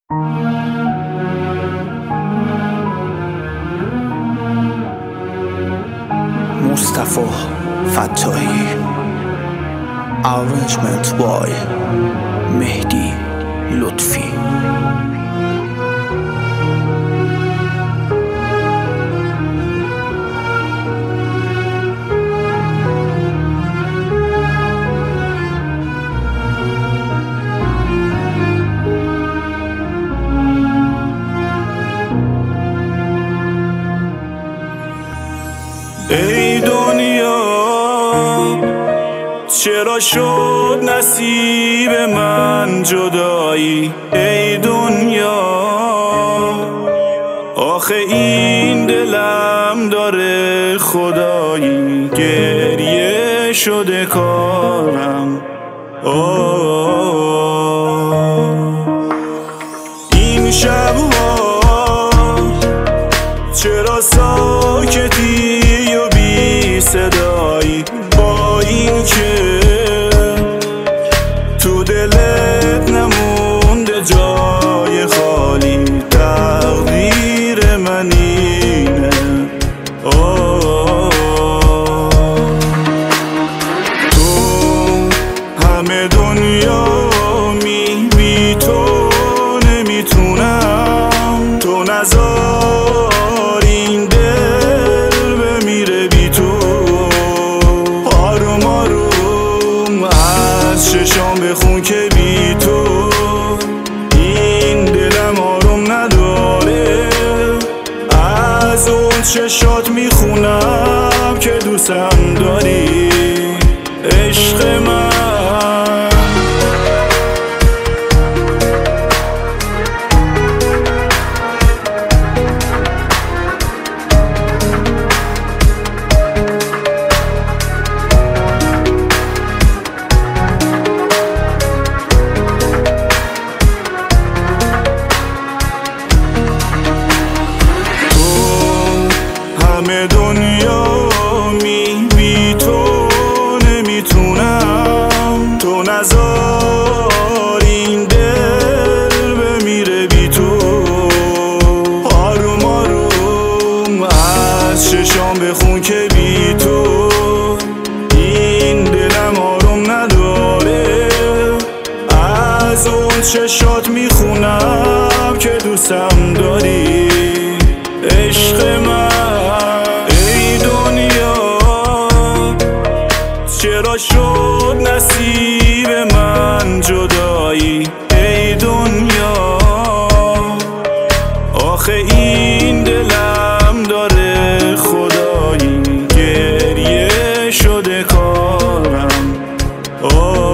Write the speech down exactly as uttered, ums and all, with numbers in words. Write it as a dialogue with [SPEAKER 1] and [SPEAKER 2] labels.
[SPEAKER 1] مصطفی فتاحی. Arrangement by مهدی لطفی.
[SPEAKER 2] ای دنیا چرا شد نصیب من جدایی؟ ای دنیا آخه این دلم داره خدایی، گریه شده کارم. این شبها چرا ساکتی و بی صدایی؟ با این که تو دلت نمونده جای خالی، تقدیر من اینه. تو همه دنیا می بی تو نمیتونم، تو نذار این دل بمیره بی تو. آروم آروم از چشام بخون که بی تو این دلم آروم نداره. از اون چشات میخونم که دوستم داری، عشق من. همه دنیا می بی تو نمیتونم، تو نذار این دل بمیره بی تو. آروم آروم از چشام بخون که بی تو این دلم آروم نداره. از اون چشات میخونم که دوستم داری، عشق من. چرا شد نصیب من جدایی؟ ای دنیا آخه این دلم داره خدایی، گریه شده کارم.